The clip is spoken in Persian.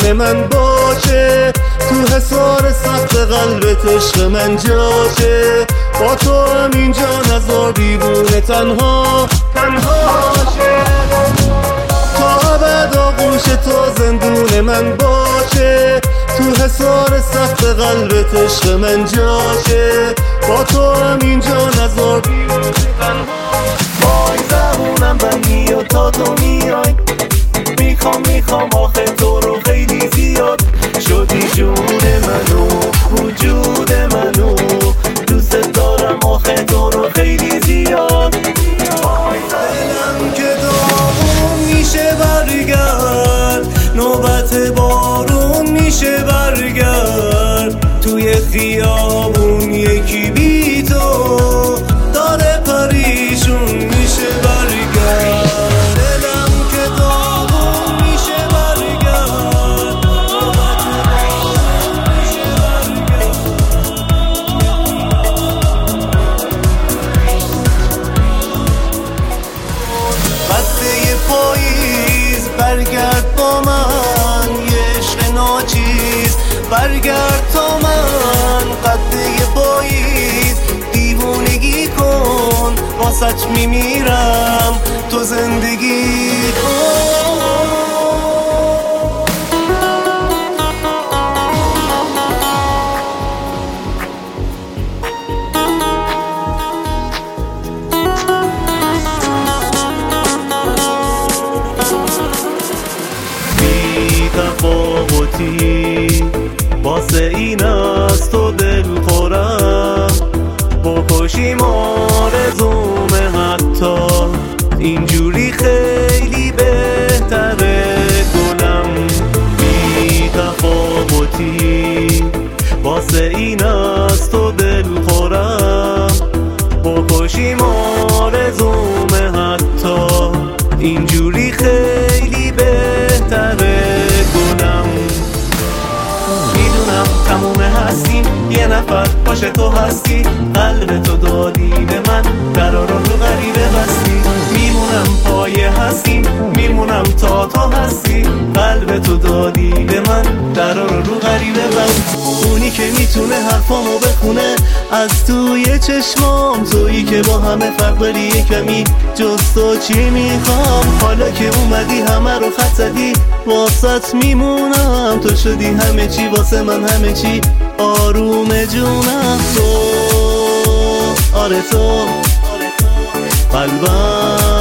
زندون من باشه، تو حصار سخت قلبت عشق من جاشه. با تو هم اینجا نذار دیوونه تنها شه، تا ابد آغوش تو زندون من باشه، تو حصار سخت قلبت عشق من جاشه. با تو هم اینجا نذار دیوونه تنها. وای زبونم بندی و تا تو میای، میخوام آخه تو رو خیلی زیاد. شدی جون منو وجود منو، دوست دارم آخه تو رو خیلی زیاد. دلم که داغون میشه برگرد، نوبت بارون میشه برگرد. توی خیابون یکی بی تو داره پریشون میشه برگرد. دلم که داغون میشه برگرد، نوبت بارون میشه برگرد. قده پاییز برگرد با من، یه عشق ناچیز برگرد تا من. قده پاییز دیوونگی کن، واسط میمیرم تو زندگی کن. بی تفاوتی واسه این از تو دل خورم، بکشیم آرزومه حتی اینجوری خیلی بهتره گلم. بی تفاوتی واسه این از تو دل خورم، بکشیم آرزومه حتی اینجوری خیلی بهتره گلم. میدونم تموم هستیم، یه نفر باشه تو هستی، قلب تو دادی به من، درا رو غریبه بستی. میمونم پایه هستیم، میمونم تا تو هستی، قلب تو دادی به من، درا رو غریبه بستی. اونی که میتونه حرفامو بخونه از توی چشمام، تویی که با همه فرق داری یه کمی، جز تو چی میخوام. حالا که اومدی همه رو خط زدی، واسط میمونم. تو شدی همه چی واسه من، همه چی آروم جونم. تو آره تو قلبم